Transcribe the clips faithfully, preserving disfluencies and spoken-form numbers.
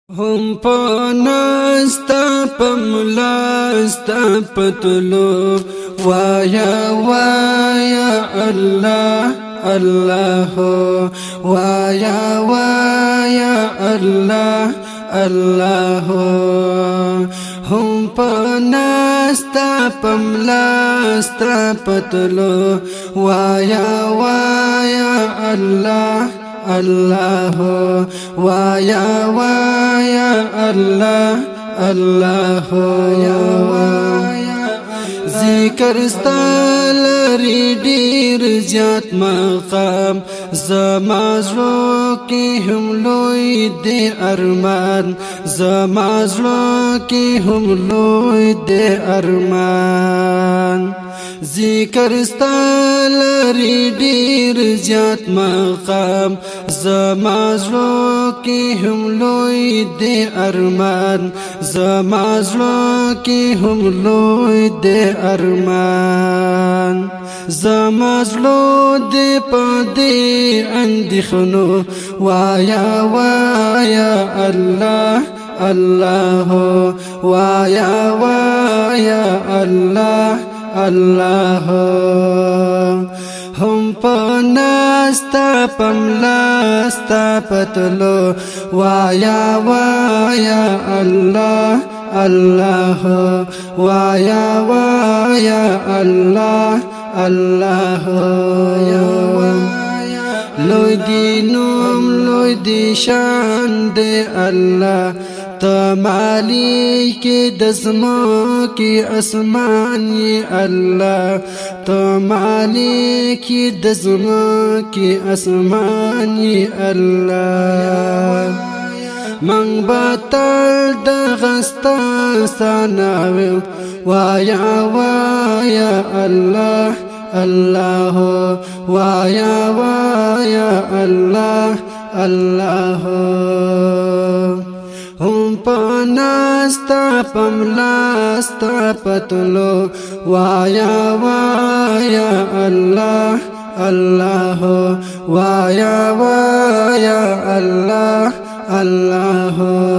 هم پناستا پملاستا پتلو وایا وایا الله الله وایا وایا الله الله هم پناستا پملاستا پتلو وایا وایا الله الله وایا وایا الله الله ذکر ستالری ډیر زیات مقام زما زړه کې هم لوی دی ارمان زما زړه کې هم لوی دی ارمان ذکر ستالری ډیر زیات مقام زما زړه کې هم لوی دی ارمان زما زړه کې هم لوی دی ارمان زما زړه دې پدې اندېښنو وایا وایا الله الله وایا وایا الله الله هم پناستا پملاستا پتلو وایا وایا الله الله وایا وایا الله الله لوی دی نوم لوی دی شان دی الله تا مالک دزمو کی اسمان ی الله تا مالک دزمو کی اسمان ی الله من بطل دغستا سناوی وایا وایا الله الله وایا وایا الله الله هم پناستا پملاستا پتلو وایا وایا الله الله وایا وایا الله الله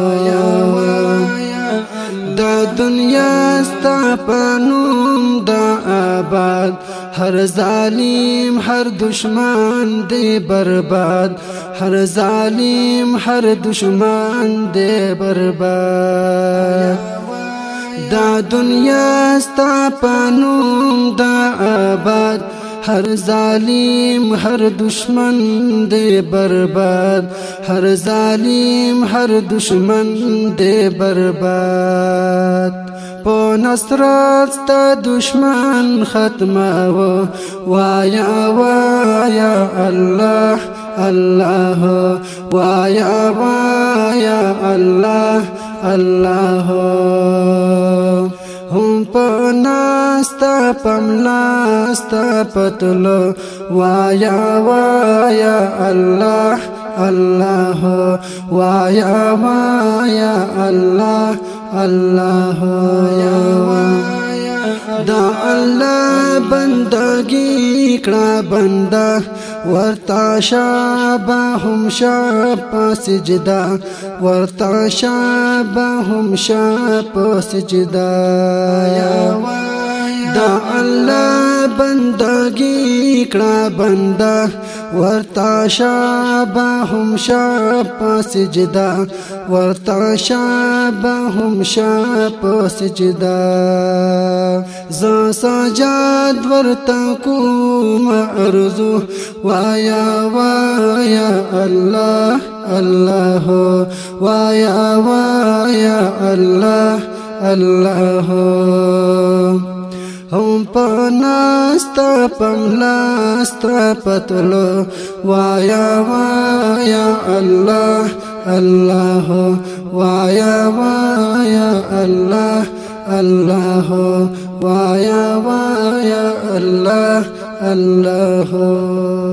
دا دنیا ستا پنوم دا آباد هر ظالم هر دشمن دی برباد هر ظالم هر دشمن دی برباد دا دنیا ستا پنوم دا آباد هر ظالم هر دشمن دی برباد هر ظالم هر دشمن دی برباد پو نصرت ستا دشمن ختمو وایا وایا الله الله وایا وایا الله الله هم پناستا پملاستا پتلو وایا وایا الله الله وایا وایا الله الله دا الله بندگی کړه بندا ورتا شابه هم شاب سجدا ورتا شابه هم شاب سجدا دا الله بندگی کړه بندا ورتا شابه هم شاب سجدا ورتا شابه هم شاب سجدا ز سجاد ورتا کوم ارزو وایا وایا الله الله وایا وایا الله الله هم پناستا پملاستا پتلو وایا وایا الله الله وایا وایا الله الله وایا وایا الله الله